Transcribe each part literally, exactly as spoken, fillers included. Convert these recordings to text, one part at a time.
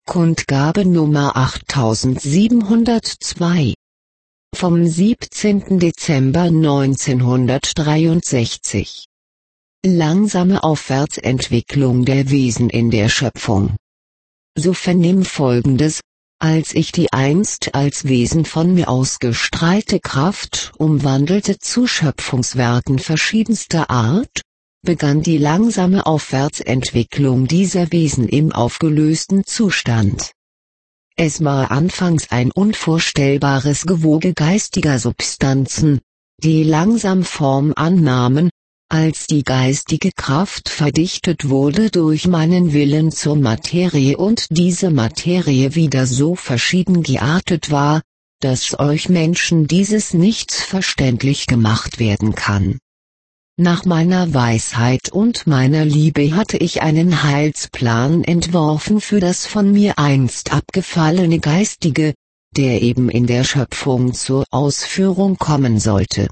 Kundgabe Nummer achttausendsiebenhundertzwei vom siebzehnten Dezember neunzehnhundertdreiundsechzig. Langsame Aufwärtsentwicklung der Wesen in der Schöpfung. So vernimm Folgendes: Als ich die einst als Wesen von mir ausgestrahlte Kraft umwandelte zu Schöpfungswerken verschiedenster Art, begann die langsame Aufwärtsentwicklung dieser Wesen im aufgelösten Zustand. Es war anfangs ein unvorstellbares Gewoge geistiger Substanzen, die langsam Form annahmen, als die geistige Kraft verdichtet wurde durch meinen Willen zur Materie und diese Materie wieder so verschieden geartet war, dass euch Menschen dieses nicht verständlich gemacht werden kann. Nach meiner Weisheit und meiner Liebe hatte ich einen Heilsplan entworfen für das von mir einst abgefallene Geistige, der eben in der Schöpfung zur Ausführung kommen sollte.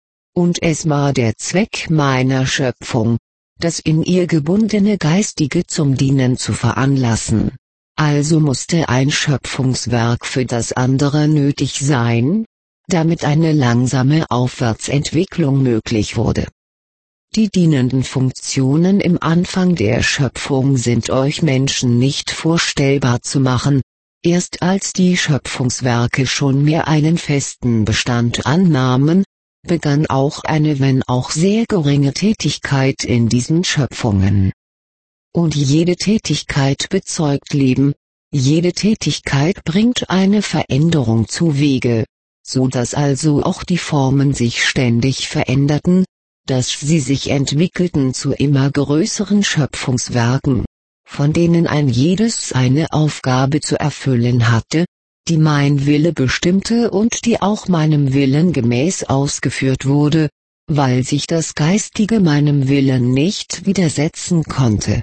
Und es war der Zweck meiner Schöpfung, das in ihr gebundene Geistige zum Dienen zu veranlassen. Also musste ein Schöpfungswerk für das andere nötig sein, damit eine langsame Aufwärtsentwicklung möglich wurde. Die dienenden Funktionen im Anfang der Schöpfung sind euch Menschen nicht vorstellbar zu machen. Erst als die Schöpfungswerke schon mehr einen festen Bestand annahmen, begann auch eine wenn auch sehr geringe Tätigkeit in diesen Schöpfungen. Und jede Tätigkeit bezeugt Leben, jede Tätigkeit bringt eine Veränderung zuwege, so dass also auch die Formen sich ständig veränderten, dass sie sich entwickelten zu immer größeren Schöpfungswerken, von denen ein jedes eine Aufgabe zu erfüllen hatte, die mein Wille bestimmte und die auch meinem Willen gemäß ausgeführt wurde, weil sich das Geistige meinem Willen nicht widersetzen konnte.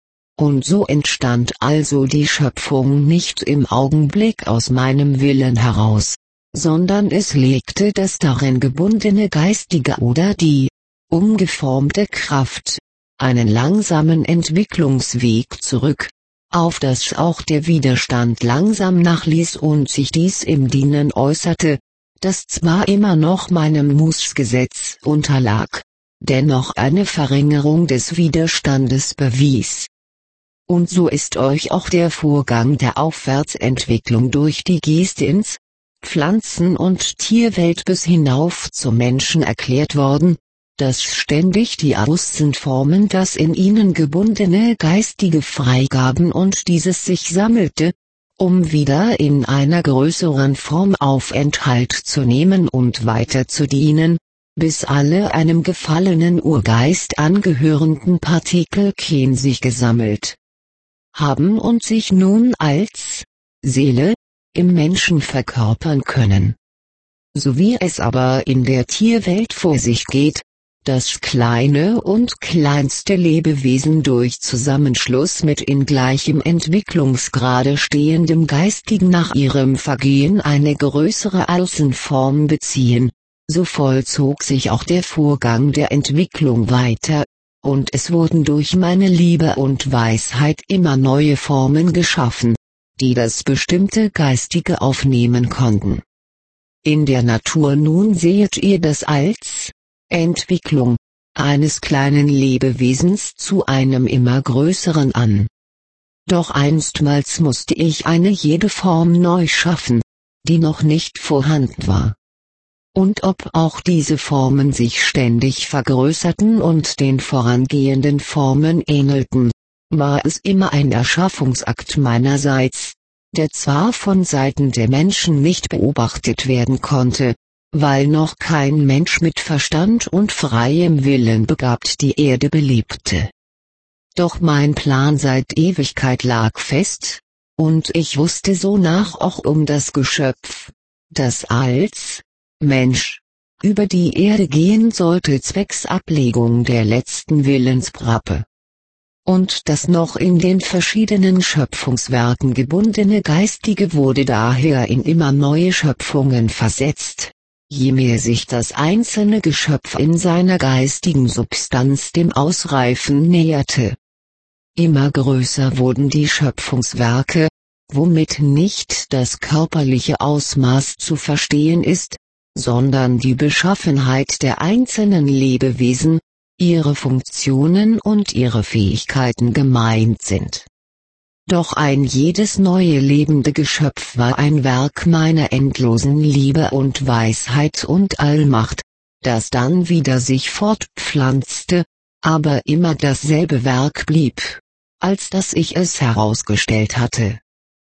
Und so entstand also die Schöpfung nicht im Augenblick aus meinem Willen heraus, sondern es legte das darin gebundene Geistige oder die umgeformte Kraft einen langsamen Entwicklungsweg zurück, auf das auch der Widerstand langsam nachließ und sich dies im Dienen äußerte, das zwar immer noch meinem Mußgesetz unterlag, dennoch eine Verringerung des Widerstandes bewies. Und so ist euch auch der Vorgang der Aufwärtsentwicklung durch die Geste ins Pflanzen- und Tierwelt bis hinauf zum Menschen erklärt worden, dass ständig die Außenformen das in ihnen gebundene Geistige freigaben und dieses sich sammelte, um wieder in einer größeren Form Aufenthalt zu nehmen und weiter zu dienen, bis alle einem gefallenen Urgeist angehörenden Partikel Ken sich gesammelt haben und sich nun als Seele im Menschen verkörpern können. So wie es aber in der Tierwelt vor sich geht, dass kleine und kleinste Lebewesen durch Zusammenschluss mit in gleichem Entwicklungsgrade stehendem Geistigen nach ihrem Vergehen eine größere Außenform beziehen, so vollzog sich auch der Vorgang der Entwicklung weiter, und es wurden durch meine Liebe und Weisheit immer neue Formen geschaffen, die das bestimmte Geistige aufnehmen konnten. In der Natur nun seht ihr das als Entwicklung eines kleinen Lebewesens zu einem immer größeren an. Doch einstmals musste ich eine jede Form neu schaffen, die noch nicht vorhanden war. Und ob auch diese Formen sich ständig vergrößerten und den vorangehenden Formen ähnelten, war es immer ein Erschaffungsakt meinerseits, der zwar von Seiten der Menschen nicht beobachtet werden konnte, weil noch kein Mensch mit Verstand und freiem Willen begabt die Erde belebte. Doch mein Plan seit Ewigkeit lag fest, und ich wusste sonach auch um das Geschöpf, das als Mensch über die Erde gehen sollte zwecks Ablegung der letzten Willensprappe. Und das noch in den verschiedenen Schöpfungswerken gebundene Geistige wurde daher in immer neue Schöpfungen versetzt, je mehr sich das einzelne Geschöpf in seiner geistigen Substanz dem Ausreifen näherte. Immer größer wurden die Schöpfungswerke, womit nicht das körperliche Ausmaß zu verstehen ist, sondern die Beschaffenheit der einzelnen Lebewesen, ihre Funktionen und ihre Fähigkeiten gemeint sind. Doch ein jedes neue lebende Geschöpf war ein Werk meiner endlosen Liebe und Weisheit und Allmacht, das dann wieder sich fortpflanzte, aber immer dasselbe Werk blieb, als dass ich es herausgestellt hatte.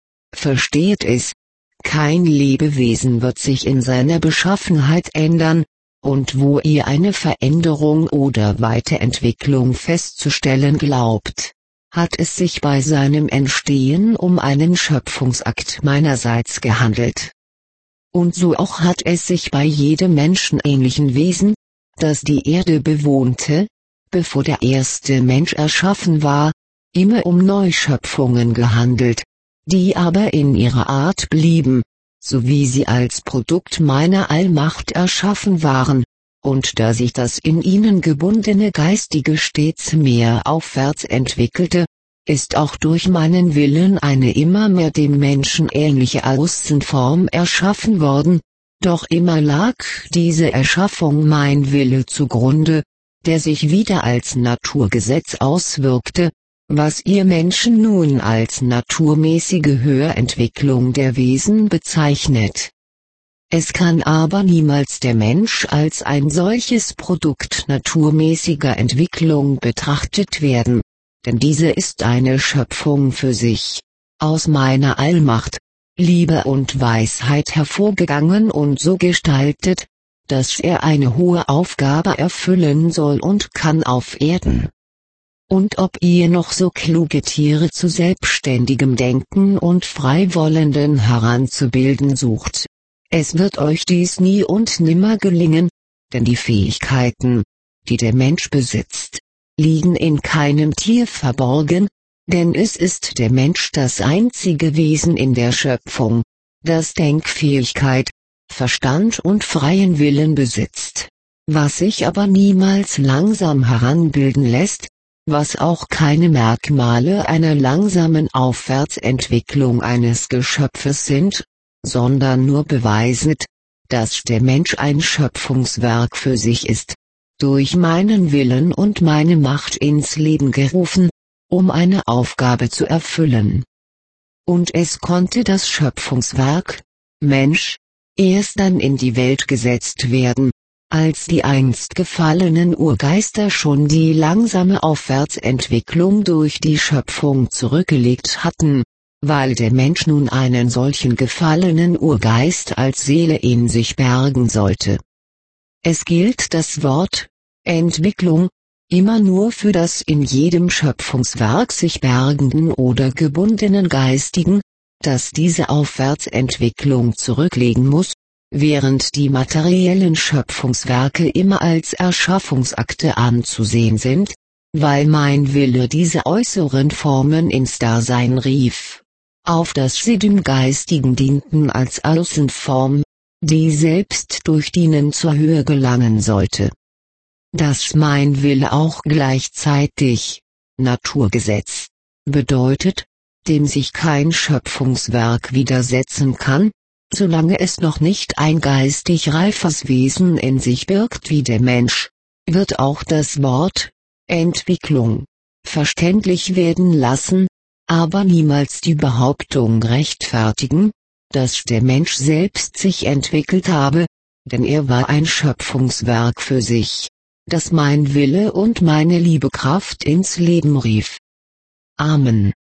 Versteht es, kein Lebewesen wird sich in seiner Beschaffenheit ändern, und wo ihr eine Veränderung oder Weiterentwicklung festzustellen glaubt, hat es sich bei seinem Entstehen um einen Schöpfungsakt meinerseits gehandelt. Und so auch hat es sich bei jedem menschenähnlichen Wesen, das die Erde bewohnte, bevor der erste Mensch erschaffen war, immer um Neuschöpfungen gehandelt, die aber in ihrer Art blieben, so wie sie als Produkt meiner Allmacht erschaffen waren, und da sich das in ihnen gebundene Geistige stets mehr aufwärts entwickelte, ist auch durch meinen Willen eine immer mehr dem Menschen ähnliche Außenform erschaffen worden, doch immer lag diese Erschaffung mein Wille zugrunde, der sich wieder als Naturgesetz auswirkte, was ihr Menschen nun als naturmäßige Höherentwicklung der Wesen bezeichnet. Es kann aber niemals der Mensch als ein solches Produkt naturmäßiger Entwicklung betrachtet werden, denn diese ist eine Schöpfung für sich, aus meiner Allmacht, Liebe und Weisheit hervorgegangen und so gestaltet, dass er eine hohe Aufgabe erfüllen soll und kann auf Erden. Und ob ihr noch so kluge Tiere zu selbstständigem Denken und freiwollenden heranzubilden sucht, es wird euch dies nie und nimmer gelingen, denn die Fähigkeiten, die der Mensch besitzt, liegen in keinem Tier verborgen, denn es ist der Mensch das einzige Wesen in der Schöpfung, das Denkfähigkeit, Verstand und freien Willen besitzt, was sich aber niemals langsam heranbilden lässt, was auch keine Merkmale einer langsamen Aufwärtsentwicklung eines Geschöpfes sind, sondern nur beweiset, dass der Mensch ein Schöpfungswerk für sich ist, durch meinen Willen und meine Macht ins Leben gerufen, um eine Aufgabe zu erfüllen. Und es konnte das Schöpfungswerk, Mensch, erst dann in die Welt gesetzt werden, als die einst gefallenen Urgeister schon die langsame Aufwärtsentwicklung durch die Schöpfung zurückgelegt hatten, weil der Mensch nun einen solchen gefallenen Urgeist als Seele in sich bergen sollte. Es gilt das Wort Entwicklung immer nur für das in jedem Schöpfungswerk sich bergenden oder gebundenen Geistigen, das diese Aufwärtsentwicklung zurücklegen muss, während die materiellen Schöpfungswerke immer als Erschaffungsakte anzusehen sind, weil mein Wille diese äußeren Formen ins Dasein rief, auf das sie dem Geistigen dienten als Außenform, die selbst durch Dienen zur Höhe gelangen sollte. Dass mein Wille auch gleichzeitig Naturgesetz bedeutet, dem sich kein Schöpfungswerk widersetzen kann, solange es noch nicht ein geistig reifes Wesen in sich birgt wie der Mensch, wird auch das Wort Entwicklung verständlich werden lassen, aber niemals die Behauptung rechtfertigen, dass der Mensch selbst sich entwickelt habe, denn er war ein Schöpfungswerk für sich, das mein Wille und meine Liebekraft ins Leben rief. Amen.